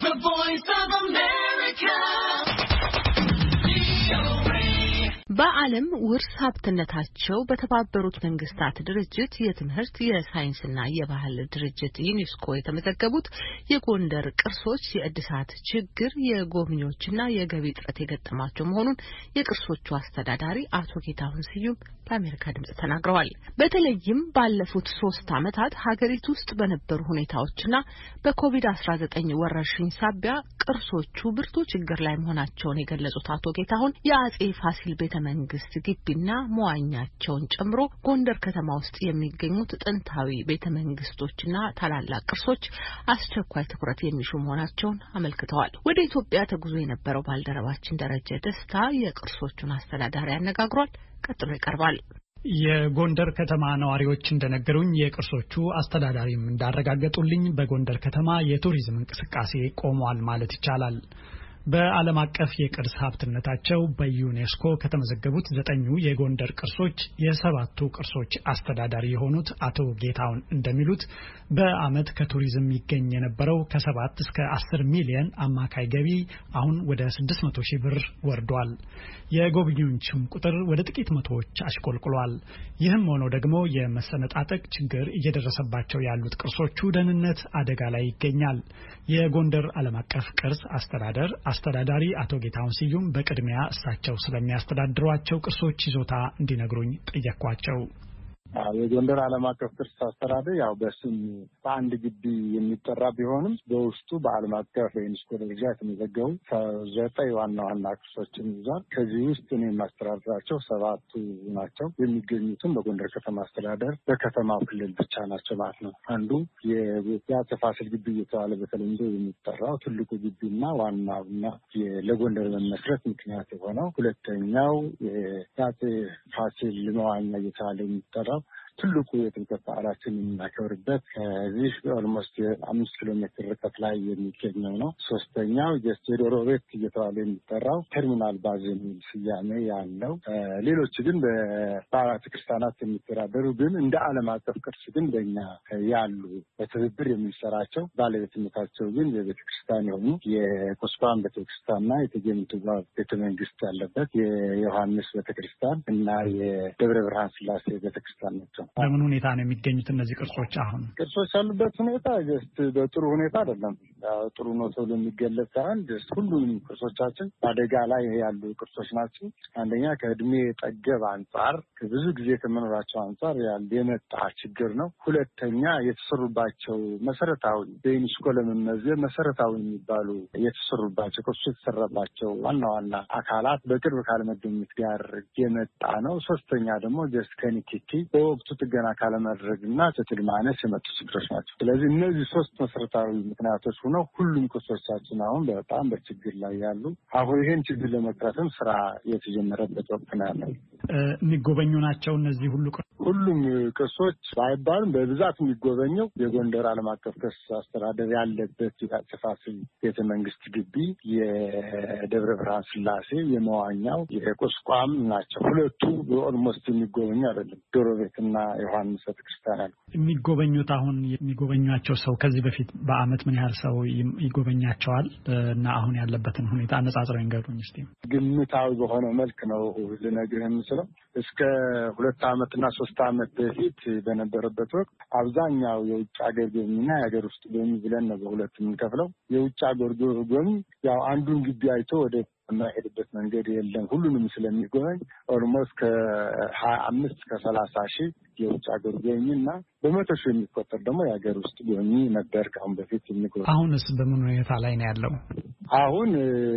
The Voice of America. በዓለም ውርስ ሀብትነታቸው በተባበሩት መንግስታት ድርጅት የትምህርት የሳይንስና የባህል ድርጅት ዩኔስኮ የተመዘገቡት የጎንደር ቅርሶች የእድሳት ችግር የጎብኚዎችና የገቢ እጥረት የገጠማቸው መሆኑን የቅርሶቹ አስተዳዳሪ አቶ ጌታሁን ስዩም ለአሜሪካ ድምጽ ተናግረዋል። በተለይም ባለፉት 3 ዓመታት ሀገሪቱ ውስጥ በነበሩ ሁኔታዎችና በኮቪድ-19 ወረርሽኝ ሳቢያ ቅርሶቹ ብርቱ ችግር ላይ መሆናቸውን የገለጹት አቶ ጌታሁን የአጼ ፋሲል ቤተ መንግስት ግቢና መዋኛቸውን ጨምሮ ጎንደር ከተማ ውስጥ የሚገኙት ጥንታዊ ቤተ መንግስቶችና ታላላቅ ቅርሶች አስቸኳይ ትኩረት የሚሹ መሆናቸውን አመልክተዋል። ወደ ኢትዮጵያ ተጉዞ የነበረው ባልደረባችን ደረጀ ደስታ የቅርሶቹን አስተዳዳሪ ያነጋግሯል። ቀጥሎ ይቀርባል። የጎንደር ከተማ ነዋሪዎች እንደነገሩኝ የቅርሶቹ አስተዳዳሪም እንዳረጋገጡልኝ በጎንደር ከተማ የቱሪዝም እንቅስቃሴ ቆሟል ማለት ይቻላል። በዓለም አቀፍ የቅርስ ሀብትነታቸው በዩኔስኮ ከተመዘገቡት 9 የጎንደር ቅርሶች የ7ቱ ቅርሶች አስተዳዳሪ የሆኑት አቶ ጌታውን እንደሚሉት በአመት ከቱሪዝም ይገኝ የነበረው ከ7 እስከ 10 ሚሊዮን አማካይ ገቢ አሁን ወደ 600 ሺህ ብር ወርዷል። የጎብኚዎችም ቁጥር ወደ ጥቂት መቶዎች አሽቆልቁሏል። ይህም ሆኖ ደግሞ የመሰነጣጠቅ ችግር እየደረሰባቸው ያሉት ቅርሶቹ ደህንነት አደጋ ላይ ይገኛል። የጎንደር ዓለም አቀፍ ቅርስ አስተዳዳሪ አቶ ጌታሁን ስዩም በቅድሚያ እሳቸው ስለሚያስተዳድሯቸው ቅርሶች ይዞታ እንዲነግሩኝ ጠየቅኳቸው። የጎንደር ዓለም አቀፍ ቅርስ አስተዳደር ያው በስም በአንድ ግቢ የሚጠራ ቢሆንም በውስጡ በዓለም አቀፍ የዩኔስኮ ደረጃ የተመዘገቡ 9 ዋና ዋና ቅርሶችን ይዟል። ከዚህ ውስጥ እኔ የማስተዳድራቸው 7ቱ ናቸው። የሚገኙትም በጎንደር ከተማ አስተዳደር በከተማው ክልል ብቻ ናቸው ማለት ነው። አንዱ የአጼ ፋሲል ግቢ እየተባለ በተለምዶ የሚጠራው ትልቁ ግቢና ዋናውና ለጎንደር መመስረት ምክንያት የሆነው፣ ሁለተኛው የአጼ ፋሲል መዋኛ እየተባለ የሚጠራው ትልቁ የጥምቀት በዓላችን የምናከብርበት ከዚህ ኦልሞስት 5 ኪሎ ሜትር ርቀት ላይ የሚገኘው ነው። ሶስተኛው የዶሮ ቤት እየተባለ የሚጠራው ተርሚናል ባዝ የሚል ስያሜ ያለው፣ ሌሎች ግን በአብያተ ክርስቲያናት የሚተዳደሩ ግን እንደ ዓለም አቀፍ ቅርስ ግን በእኛ ያሉ በትብብር የምንሰራቸው ባለቤትነታቸው ግን የቤተክርስቲያን የሆኑ የቁስቋም ቤተክርስቲያንና የእቴጌ ቤተመንግስት ያለበት የዮሐንስ ቤተክርስቲያን እና የደብረ ብርሃን ስላሴ ቤተክርስቲያን ናቸው። በምን ሁኔታ ነው የሚገኙት እነዚህ ቅርሶች? አሁን ቅርሶች ያሉበት ሁኔታ በጥሩ ሁኔታ አይደለም። ጥሩ ነው ተብሎ የሚገለጽ ሳይሆን ሁሉንም ቅርሶቻችን አደጋ ላይ ያሉ ቅርሶች ናቸው። አንደኛ ከእድሜ ጠገብ አንጻር ብዙ ጊዜ ከመኖራቸው አንጻር የመጣ ችግር ነው። ሁለተኛ የተሰሩባቸው መሰረታዊ በዩኔስኮ ለመመዝገብ መሰረታዊ የሚባሉ የተሰሩባቸው ቅርሶች የተሰራባቸው ዋና ዋና አካላት በቅርብ ካለመገኘት ጋር የመጣ ነው። ሶስተኛ ደግሞ ከኒኪቲ በወቅቱ ጥገና ካለማድረግና ከትል ማነስ የመጡ ችግሮች ናቸው። ስለዚህ እነዚህ 3 መሰረታዊ ምክንያቶች ሆነው ሁሉም ቅርሶቻችን አሁን በጣም በችግር ላይ ያሉ፣ አሁን ይሄን ችግር ለመቅረፍም ስራ የተጀመረበት ወቅት ነው ያለው። የሚጎበኙ ናቸው እነዚህ ሁሉም ቅርሶች ባይባልም በብዛት የሚጎበኘው የጎንደር ዓለም አቀፍ ቅርስ አስተዳደር ያለበት የአጼ ፋሲል ቤተ መንግስት ግቢ፣ የደብረ ብርሃን ስላሴ የመዋኛው የቁስቋም ናቸው። ሁለቱ ኦልሞስት የሚጎበኙ አይደለም። ዶሮ ቤትና ዮሐንስ ቤተክርስቲያን አሉ የሚጎበኙት። አሁን የሚጎበኟቸው ሰው ከዚህ በፊት በአመት ምን ያህል ሰው ይጎበኛቸዋል እና አሁን ያለበትን ሁኔታ አነጻጽረው ይንገሩኝ እስቲ። ግምታዊ በሆነ መልክ ነው ልነግርህ የምችለው። እስከ 2 ዓመትና 3 ዓመት በፊት በነበረበት ወቅት አብዛኛው የውጭ ሀገር ጎብኝና የሀገር ውስጥ ጎብኝ ብለን ነው በሁለት የምንከፍለው። የውጭ ሀገር ጎብኝ ያው አንዱን ግቢ አይቶ ወደ የማይሄድበት መንገድ የለም። ሁሉንም ስለሚጎበኝ ኦልሞስት ከ25 እስከ 30 ሺህ የውጭ ሀገር ጎብኝና በመቶ ሺህ የሚቆጠር ደግሞ የሀገር ውስጥ ጎብኝ ነበር ከአሁን በፊት የሚጎበኝ። አሁንስ በምን ሁኔታ ላይ ነው ያለው? አሁን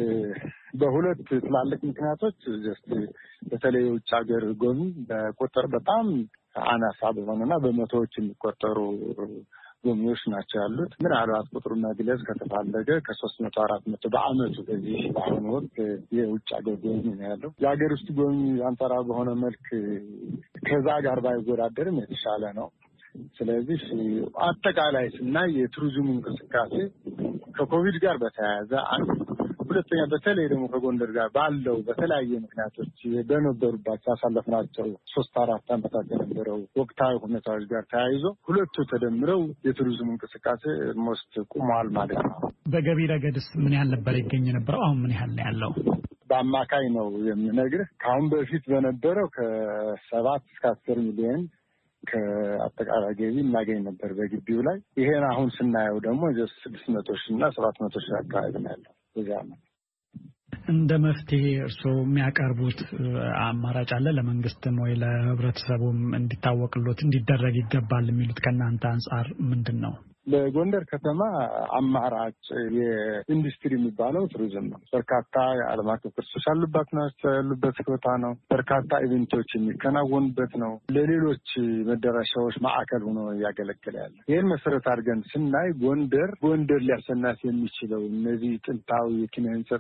በሁለት ትላልቅ ምክንያቶች በተለይ የውጭ ሀገር ጎብኝ በቁጥር በጣም አናሳ በሆነና በመቶዎች የሚቆጠሩ ጎብኚዎች ናቸው ያሉት። ምናልባት ቁጥሩን መግለጽ ከተፈለገ ከ300-400 በአመቱ በዚህ በአሁኑ ወቅት የውጭ ሀገር ጎብኚ ነው ያለው። የሀገር ውስጥ ጎብኚ አንጻራዊ በሆነ መልክ ከዛ ጋር ባይወዳደርም የተሻለ ነው። ስለዚህ አጠቃላይ ስናይ የቱሪዝም እንቅስቃሴ ከኮቪድ ጋር በተያያዘ አንድ ሁለተኛ በተለይ ደግሞ ከጎንደር ጋር ባለው በተለያየ ምክንያቶች በነበሩባቸው አሳለፍናቸው 3-4 ዓመታት የነበረው ወቅታዊ ሁኔታዎች ጋር ተያይዞ ሁለቱ ተደምረው የቱሪዝም እንቅስቃሴ ሞስት ቁሟል ማለት ነው። በገቢ ረገድስ ምን ያህል ነበር ይገኝ የነበረው? አሁን ምን ያህል ነው ያለው? በአማካይ ነው የምነግርህ። ከአሁን በፊት በነበረው ከ7 እስከ 10 ሚሊዮን ከአጠቃላይ ገቢ እናገኝ ነበር በግቢው ላይ። ይሄን አሁን ስናየው ደግሞ 600,000 እና 700,000 አካባቢ ነው ያለው በዚያ ነው። እንደ መፍትሄ እርስዎ የሚያቀርቡት አማራጭ አለ? ለመንግስትም ወይ ለህብረተሰቡም እንዲታወቅሎት እንዲደረግ ይገባል የሚሉት ከእናንተ አንጻር ምንድን ነው? ለጎንደር ከተማ አማራጭ የኢንዱስትሪ የሚባለው ቱሪዝም ነው። በርካታ የዓለም አቀፍ ቅርሶች ያሉበት ቦታ ነው። በርካታ ኢቨንቶች የሚከናወኑበት ነው። ለሌሎች መዳረሻዎች ማዕከል ሆኖ እያገለገለ ያለ። ይህን መሰረት አድርገን ስናይ ጎንደር ሊያሰናት የሚችለው እነዚህ ጥንታዊ የኪነ ህንጻ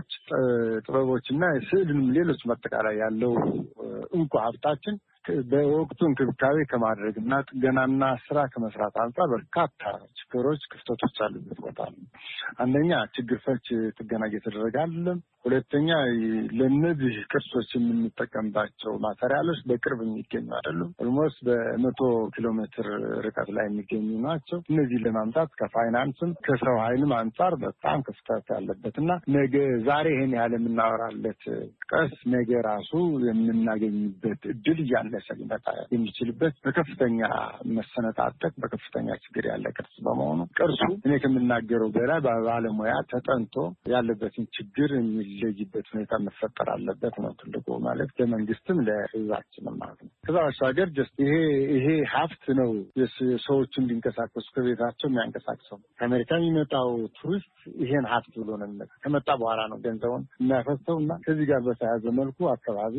ጥበቦችና ስዕልንም ሌሎች ማጠቃላይ ያለው እንቁ ሀብታችን በወቅቱ እንክብካቤ ከማድረግ እና ጥገናና ስራ ከመስራት አንጻር በርካታ ችግሮች፣ ክፍተቶች አሉበት ቦታ ነው። አንደኛ ችግር ፈች ጥገና እየተደረገ አይደለም። ሁለተኛ ለነዚህ ቅርሶች የምንጠቀምባቸው ማቴሪያሎች በቅርብ የሚገኙ አይደሉም። ኦልሞስት በ100 ኪሎ ሜትር ርቀት ላይ የሚገኙ ናቸው። እነዚህ ለማምጣት ከፋይናንስም ከሰው ኃይልም አንጻር በጣም ክፍተት ያለበትና ነገ ዛሬ ይሄን ያህል የምናወራለት ቅርስ ነገ ራሱ የምናገኝበት እድል እያነሰ ሊመጣ የሚችልበት በከፍተኛ መሰነጣጠቅ በከፍተኛ ችግር ያለ ቅርስ በመሆኑ ቅርሱ እኔ ከምናገረው በላይ በባለሙያ ተጠንቶ ያለበትን ችግር የሚለይበት ሁኔታ መፈጠር አለበት ነው ትልቁ ማለት ለመንግስትም ለህዝባችንም ማለት ነው። ከዛ ባሻገር ጀስት ይሄ ሀብት ነው ሰዎች እንዲንቀሳቀሱ ከቤታቸው የሚያንቀሳቅሰው። ከአሜሪካ የሚመጣው ቱሪስት ይሄን ሀብት ብሎ ነው የሚመጣው። ከመጣ በኋላ ነው ገንዘቡን የሚያፈሰው እና ከዚህ ጋር በተያያዘ መልኩ አካባቢ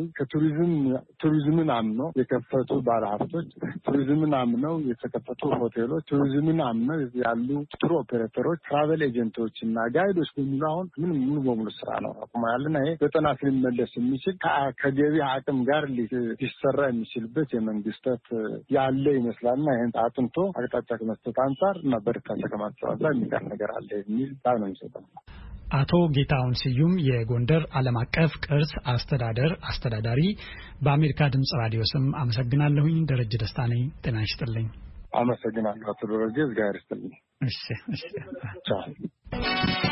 ቱሪዝምን አምነው የከፈቱ ባለሀብቶች፣ ቱሪዝምን አምነው የተከፈቱ ሆቴሎች፣ ቱሪዝምን አምነው ያሉ ቱር ኦፔሬተሮች፣ ትራቨል ኤጀንቶች እና ጋይዶች በሙሉ አሁን ሙሉ በሙሉ ስራ ነው አቁመዋልና ይሄ በጥናት ሊመለስ የሚችል ከገቢ አቅም ጋር ሊሰራ የሚችልበት የመንግስታት ያለ ይመስላልና ይሄን አጥንቶ አቅጣጫ ከመስጠት አንጻር እና በርካታ ከማስተዋወቅ የሚቀር ነገር አለ የሚል ታም ነው የሚሰጠው። አቶ ጌታሁን ስዩም የጎንደር ዓለም አቀፍ ቅርስ አስተዳዳሪ፣ በአሜሪካ ድምጽ ራዲዮ ስም አመሰግናለሁኝ። ደረጀ ደስታ ነኝ። ጤና ይስጥልኝ። አመሰግናለሁ አቶ ደረጀ። እግዚአብሔር ይስጥልኝ። እሺ። ቻው።